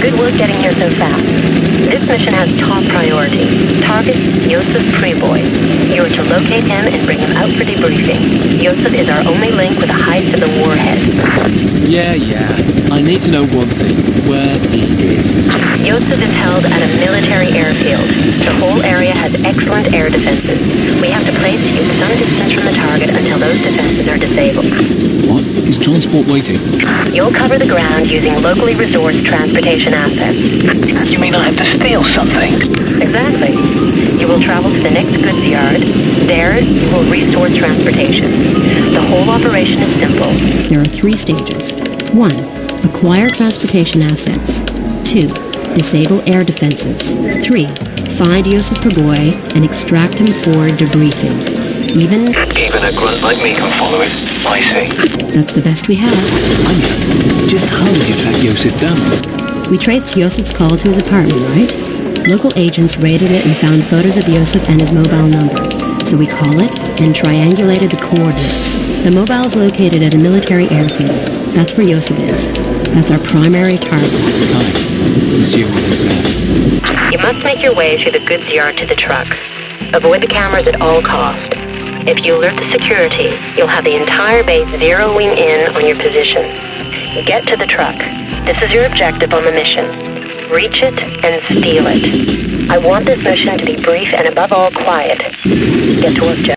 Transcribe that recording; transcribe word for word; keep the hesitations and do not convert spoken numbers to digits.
Good work getting here so fast. This mission has top priority. Target, Yosef Preboy. You are to locate him and bring him out for debriefing. Yosef is our only link with a heist to the warhead. Yeah, yeah. I need to know one thing. Where he is. Yosef is held at a military airfield. The whole area has excellent air defenses. We have to place you some distance from the target until those defenses are disabled. What? Is transport waiting? You'll cover the ground using locally resourced transportation assets. You mean I have to steal something? Exactly. You will travel to the next goods yard. There, you will resource transportation. The whole operation is simple. There are three stages. One, acquire transportation assets. Two, disable air defenses. Three, find Yosef Preboy and extract him for debriefing. Even... Even a grunt like me can follow it. I see. That's the best we have. Anya, just how did you track Yosef down? We traced Yosef's call to his apartment, right? Local agents raided it and found photos of Yosef and his mobile number. So we call it and triangulated the coordinates. The mobile is located at a military airfield. That's where Yosef is. That's our primary target. Fine. Let's see what is there. You must make your way through the goods yard to the truck. Avoid the cameras at all cost. If you alert the security, you'll have the entire base zeroing in on your position. Get to the truck. This is your objective on the mission. Reach it and steal it. I want this mission to be brief and above all quiet. Get to work, Jeff.